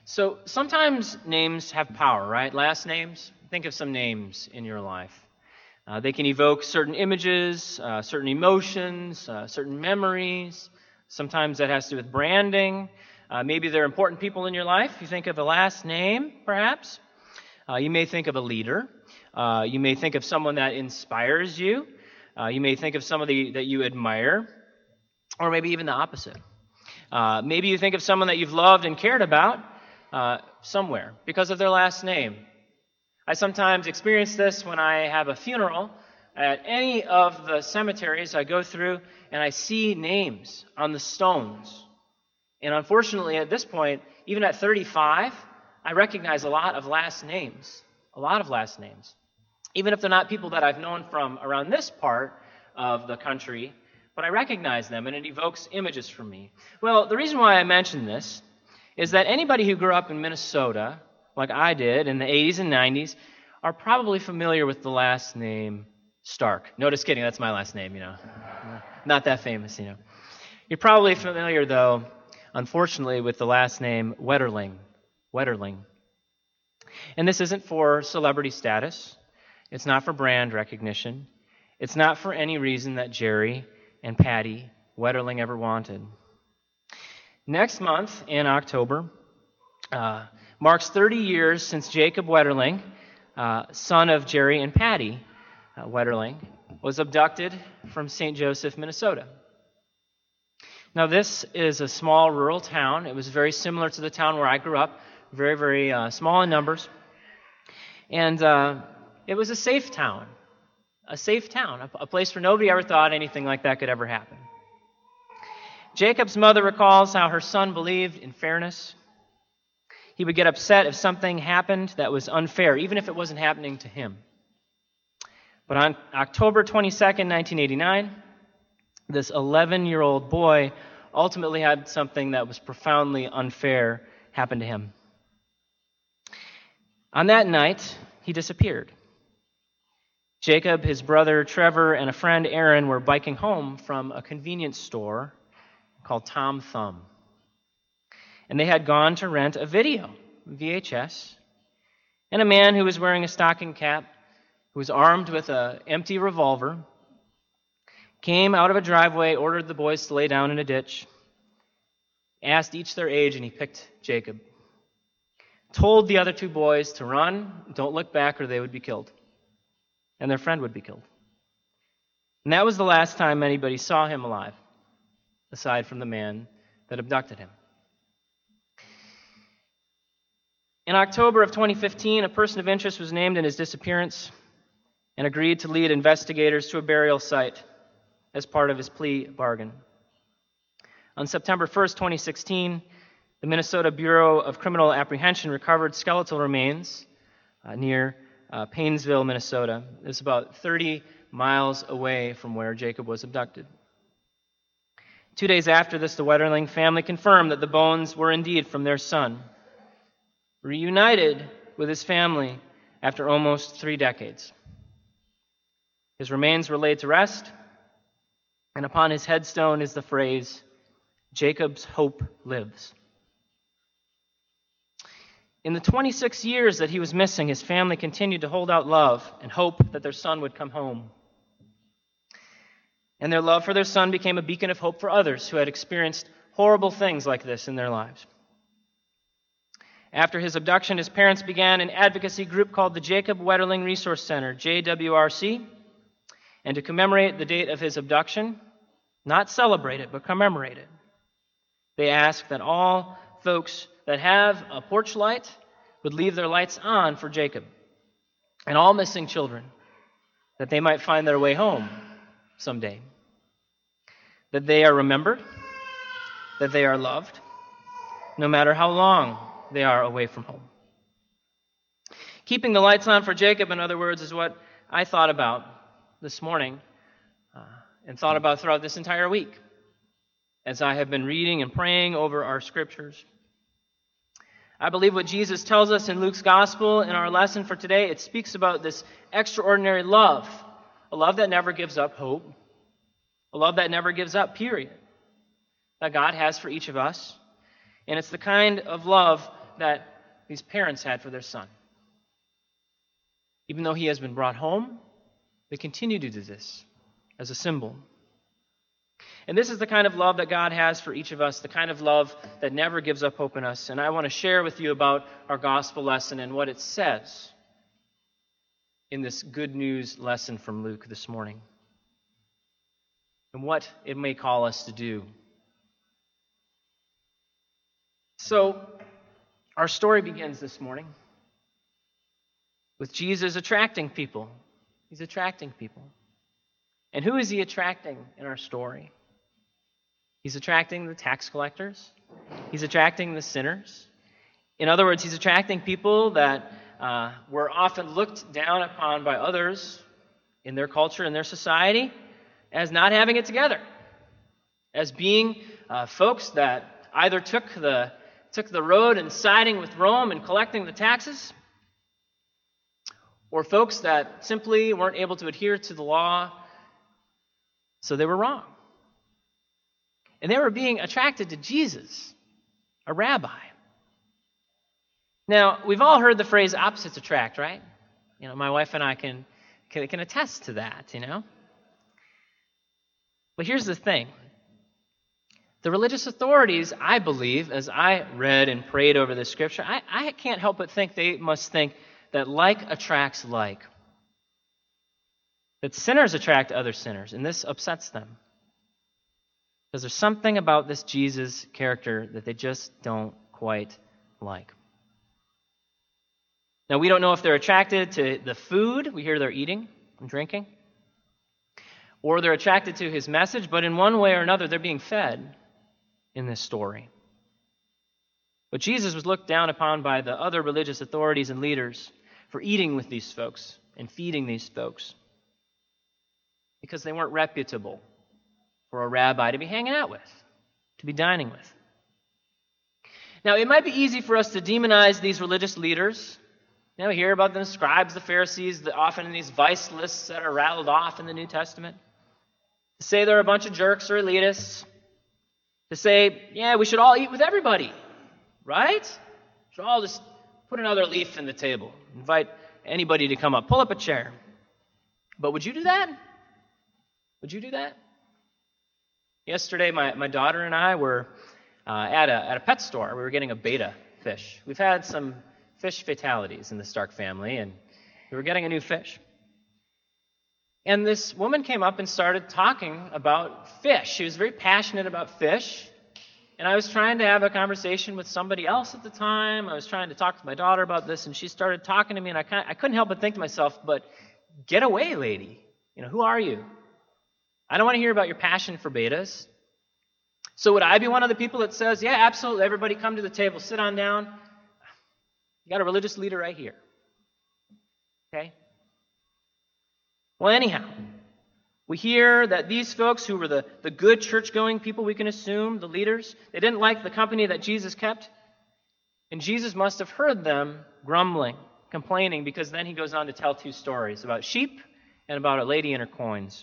So sometimes names have power, right? Last names. Think of some names in your life. They can evoke certain images, certain emotions, certain memories. Sometimes that has to do with branding. Maybe they're important people in your life. You think of a last name, perhaps. You may think of a leader. You may think of someone that inspires you. You may think of somebody that you admire, or maybe even the opposite. Maybe you think of someone that you've loved and cared about somewhere because of their last name. I sometimes experience this when I have a funeral at any of the cemeteries I go through, and I see names on the stones. And unfortunately, at this point, even at 35, I recognize a lot of last names. Even if they're not people that I've known from around this part of the country, but I recognize them, and it evokes images for me. Well, the reason why I mention this is that anybody who grew up in Minnesota, like I did in the 80s and 90s, are probably familiar with the last name Stark. No, just kidding, that's my last name, Not that famous, You're probably familiar, though, unfortunately, with the last name Wetterling. And this isn't for celebrity status. It's not for brand recognition. It's not for any reason that Jerry and Patty Wetterling ever wanted. Next month, in October, marks 30 years since Jacob Wetterling, son of Jerry and Patty Wetterling, was abducted from St. Joseph, Minnesota. Now, this is a small rural town. It was very similar to the town where I grew up, very, very small in numbers. And it was a safe town, a place where nobody ever thought anything like that could ever happen. Jacob's mother recalls how her son believed in fairness. He would get upset if something happened that was unfair, even if it wasn't happening to him. But on October 22nd, 1989, this 11-year-old boy ultimately had something that was profoundly unfair happen to him. On that night, he disappeared. Jacob, his brother Trevor, and a friend Aaron were biking home from a convenience store called Tom Thumb. And they had gone to rent a video, VHS, and a man who was wearing a stocking cap, who was armed with an empty revolver, came out of a driveway, ordered the boys to lay down in a ditch, asked each their age, and he picked Jacob. Told the other two boys to run, don't look back, or they would be killed. And their friend would be killed. And that was the last time anybody saw him alive, aside from the man that abducted him. In October of 2015, a person of interest was named in his disappearance and agreed to lead investigators to a burial site as part of his plea bargain. On September 1st, 2016, the Minnesota Bureau of Criminal Apprehension recovered skeletal remains near Paynesville, Minnesota. It was about 30 miles away from where Jacob was abducted. 2 days after this, the Wetterling family confirmed that the bones were indeed from their son, reunited with his family after almost 3 decades. His remains were laid to rest, and upon his headstone is the phrase, "Jacob's hope lives." In the 26 years that he was missing, his family continued to hold out love and hope that their son would come home. And their love for their son became a beacon of hope for others who had experienced horrible things like this in their lives. After his abduction, his parents began an advocacy group called the Jacob Wetterling Resource Center, JWRC. And to commemorate the date of his abduction, not celebrate it, but commemorate it, they asked that all folks that have a porch light would leave their lights on for Jacob, and all missing children, that they might find their way home someday, that they are remembered, that they are loved, no matter how long they are away from home. Keeping the lights on for Jacob, in other words, is what I thought about this morning and thought about throughout this entire week as I have been reading and praying over our scriptures. I believe what Jesus tells us in Luke's gospel in our lesson for today, it speaks about this extraordinary love, a love that never gives up hope, a love that never gives up, period, that God has for each of us. And it's the kind of love that these parents had for their son. Even though he has been brought home, they continue to do this as a symbol. And this is the kind of love that God has for each of us, the kind of love that never gives up hope in us. And I want to share with you about our gospel lesson and what it says in this good news lesson from Luke this morning, and what it may call us to do. So, our story begins this morning with Jesus attracting people. He's attracting people. And who is he attracting in our story? He's attracting the tax collectors. He's attracting the sinners. In other words, he's attracting people that were often looked down upon by others in their culture, in their society, as not having it together, as being folks that either took the road and siding with Rome and collecting the taxes, or folks that simply weren't able to adhere to the law, so they were wrong. And they were being attracted to Jesus, a rabbi. Now, we've all heard the phrase opposites attract, right? You know, my wife and I can attest to that, you know. But here's the thing. The religious authorities, I believe, as I read and prayed over this scripture, I can't help but think they must think that like attracts like. That sinners attract other sinners, and this upsets them. Because there's something about this Jesus character that they just don't quite like. Now, we don't know if they're attracted to the food we hear they're eating and drinking, or they're attracted to his message, but in one way or another, they're being fed in this story. But Jesus was looked down upon by the other religious authorities and leaders for eating with these folks and feeding these folks because they weren't reputable for a rabbi to be hanging out with, to be dining with. Now, it might be easy for us to demonize these religious leaders. You know, we hear about the scribes, the Pharisees, often in these vice lists that are rattled off in the New Testament. To say they're a bunch of jerks or elitists. To say, yeah, we should all eat with everybody, right? We should all just put another leaf in the table. Invite anybody to come up. Pull up a chair. But would you do that? Would you do that? Yesterday, my daughter and I were at a pet store. We were getting a betta fish. We've had some fish fatalities in the Stark family, and we were getting a new fish. And this woman came up and started talking about fish. She was very passionate about fish. And I was trying to have a conversation with somebody else at the time. I was trying to talk to my daughter about this, and she started talking to me, and I couldn't help but think to myself, but get away, lady. You know, who are you? I don't want to hear about your passion for bettas. So would I be one of the people that says, yeah, absolutely, everybody come to the table, sit on down. You got a religious leader right here. Okay? Well, anyhow, we hear that these folks who were the good church-going people, we can assume, the leaders, they didn't like the company that Jesus kept. And Jesus must have heard them grumbling, complaining, because then he goes on to tell two stories about sheep and about a lady and her coins.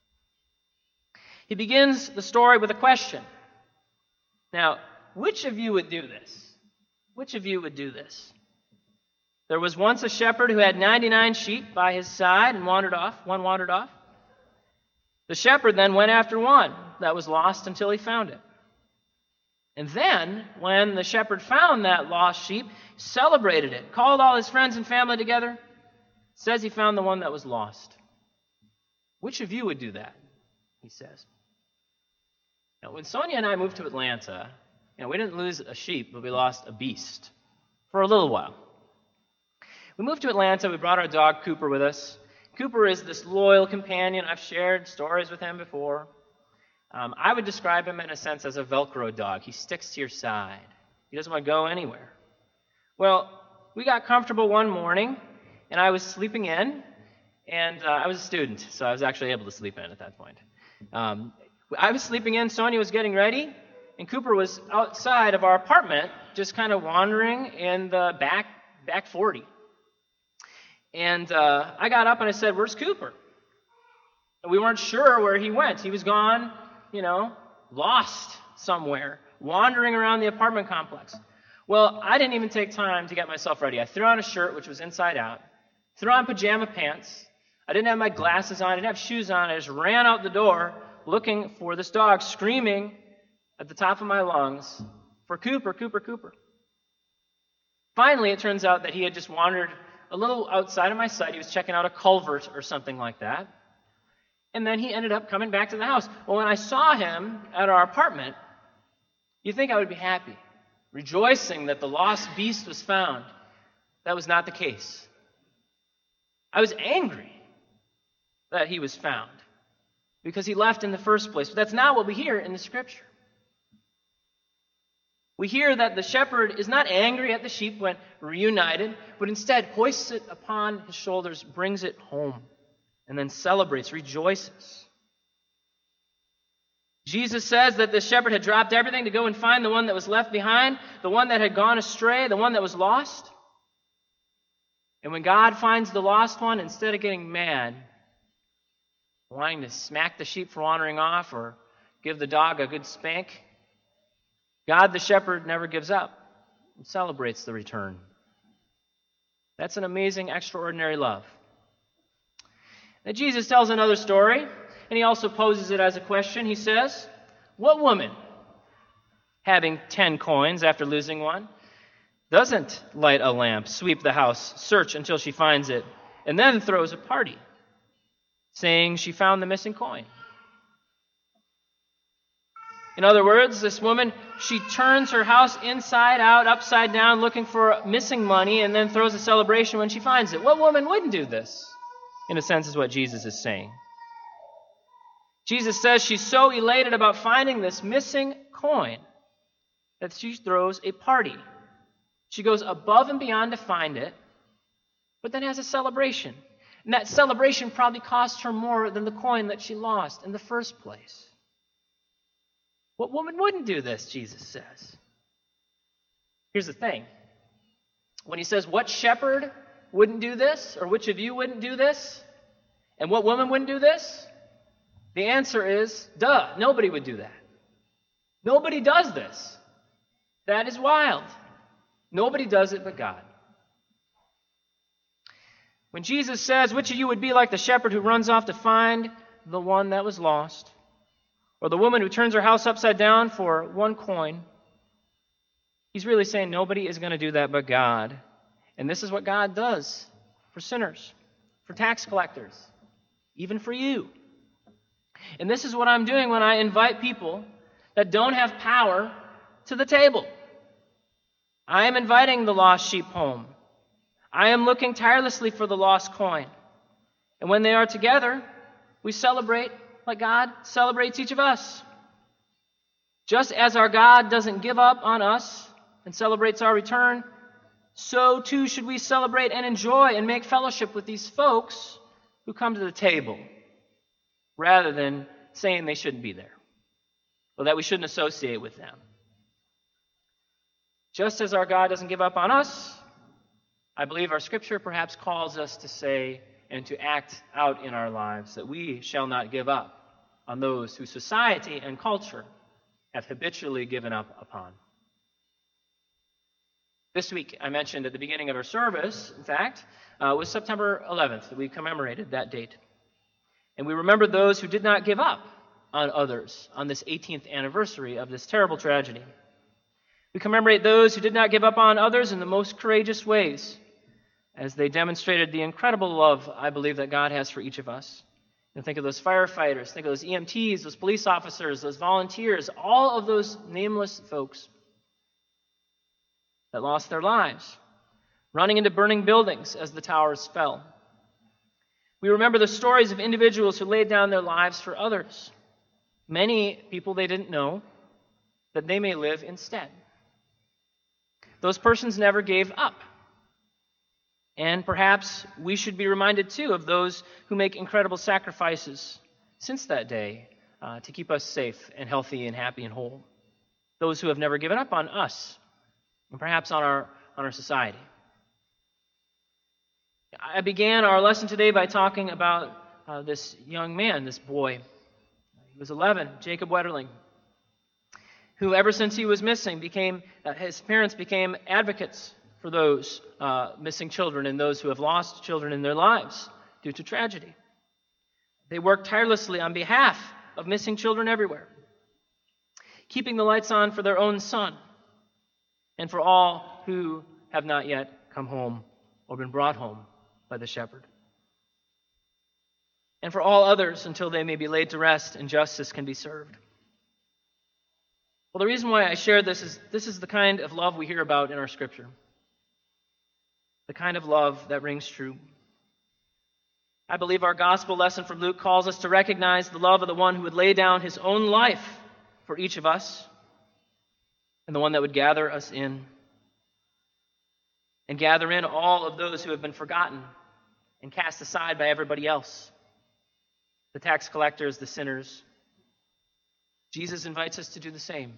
He begins the story with a question. Now, which of you would do this? Which of you would do this? There was once a shepherd who had 99 sheep by his side and wandered off. One wandered off. The shepherd then went after one that was lost until he found it. And then, when the shepherd found that lost sheep, celebrated it, called all his friends and family together, says he found the one that was lost. Which of you would do that? He says. Now, when Sonia and I moved to Atlanta, we didn't lose a sheep, but we lost a beast for a little while. We moved to Atlanta. We brought our dog Cooper with us. Cooper is this loyal companion. I've shared stories with him before. I would describe him in a sense as a Velcro dog. He sticks to your side. He doesn't want to go anywhere. Well, we got comfortable one morning, and I was sleeping in, and I was a student, so I was actually able to sleep in at that point. I was sleeping in, Sonia was getting ready, and Cooper was outside of our apartment, just kind of wandering in the back 40. And I got up and I said, "Where's Cooper?" And we weren't sure where he went. He was gone, lost somewhere, wandering around the apartment complex. Well, I didn't even take time to get myself ready. I threw on a shirt, which was inside out, threw on pajama pants. I didn't have my glasses on. I didn't have shoes on. I just ran out the door looking for this dog, screaming at the top of my lungs for Cooper, Cooper, Cooper. Finally, it turns out that he had just wandered a little outside of my sight. He was checking out a culvert or something like that. And then he ended up coming back to the house. Well, when I saw him at our apartment, you'd think I would be happy, rejoicing that the lost beast was found. That was not the case. I was angry that he was found because he left in the first place. But that's not what we hear in the Scripture. We hear that the shepherd is not angry at the sheep when reunited, but instead hoists it upon his shoulders, brings it home, and then celebrates, rejoices. Jesus says that the shepherd had dropped everything to go and find the one that was left behind, the one that had gone astray, the one that was lost. And when God finds the lost one, instead of getting mad, wanting to smack the sheep for wandering off or give the dog a good spank, God the shepherd never gives up and celebrates the return. That's an amazing, extraordinary love. Now, Jesus tells another story, and he also poses it as a question. He says, what woman, having 10 coins after losing one, doesn't light a lamp, sweep the house, search until she finds it, and then throws a party, saying she found the missing coin? In other words, this woman, she turns her house inside out, upside down, looking for missing money, and then throws a celebration when she finds it. What woman wouldn't do this? In a sense, is what Jesus is saying. Jesus says she's so elated about finding this missing coin that she throws a party. She goes above and beyond to find it, but then has a celebration. And that celebration probably cost her more than the coin that she lost in the first place. What woman wouldn't do this, Jesus says? Here's the thing. When he says, what shepherd wouldn't do this, or which of you wouldn't do this, and what woman wouldn't do this? The answer is, duh, nobody would do that. Nobody does this. That is wild. Nobody does it but God. When Jesus says, which of you would be like the shepherd who runs off to find the one that was lost, or the woman who turns her house upside down for one coin, he's really saying nobody is going to do that but God. And this is what God does for sinners, for tax collectors, even for you. And this is what I'm doing when I invite people that don't have power to the table. I am inviting the lost sheep home. I am looking tirelessly for the lost coin. And when they are together, we celebrate like God celebrates each of us. Just as our God doesn't give up on us and celebrates our return, so too should we celebrate and enjoy and make fellowship with these folks who come to the table, rather than saying they shouldn't be there or that we shouldn't associate with them. Just as our God doesn't give up on us, I believe our Scripture perhaps calls us to say and to act out in our lives that we shall not give up on those whose society and culture have habitually given up upon. This week, I mentioned at the beginning of our service, in fact, was September 11th that we commemorated that date. And we remember those who did not give up on others on this 18th anniversary of this terrible tragedy. We commemorate those who did not give up on others in the most courageous ways, as they demonstrated the incredible love, I believe, that God has for each of us. And think of those firefighters, think of those EMTs, those police officers, those volunteers, all of those nameless folks that lost their lives, running into burning buildings as the towers fell. We remember the stories of individuals who laid down their lives for others. Many people they didn't know that they may live instead. Those persons never gave up. And perhaps we should be reminded, too, of those who make incredible sacrifices since that day to keep us safe and healthy and happy and whole. Those who have never given up on us and perhaps on our society. I began our lesson today by talking about this young man, this boy. He was 11, Jacob Wetterling, who ever since he was missing his parents became advocates for those missing children and those who have lost children in their lives due to tragedy. They worked tirelessly on behalf of missing children everywhere, keeping the lights on for their own son and for all who have not yet come home or been brought home by the shepherd, and for all others until they may be laid to rest and justice can be served. Well, the reason why I share this is the kind of love we hear about in our Scripture, the kind of love that rings true. I believe our gospel lesson from Luke calls us to recognize the love of the one who would lay down his own life for each of us, and the one that would gather us in, and gather in all of those who have been forgotten and cast aside by everybody else, the tax collectors, the sinners. Jesus invites us to do the same.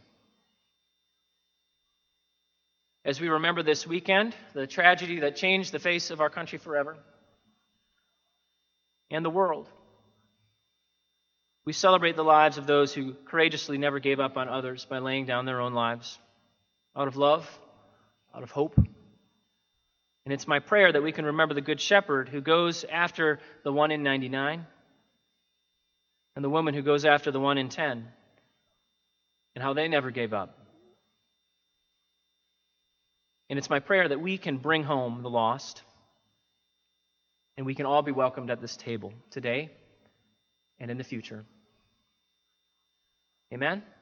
As we remember this weekend, the tragedy that changed the face of our country forever and the world, we celebrate the lives of those who courageously never gave up on others by laying down their own lives out of love, out of hope. And it's my prayer that we can remember the Good Shepherd who goes after the 1 in 99 and the woman who goes after the 1 in 10 and how they never gave up. And it's my prayer that we can bring home the lost and we can all be welcomed at this table today and in the future. Amen?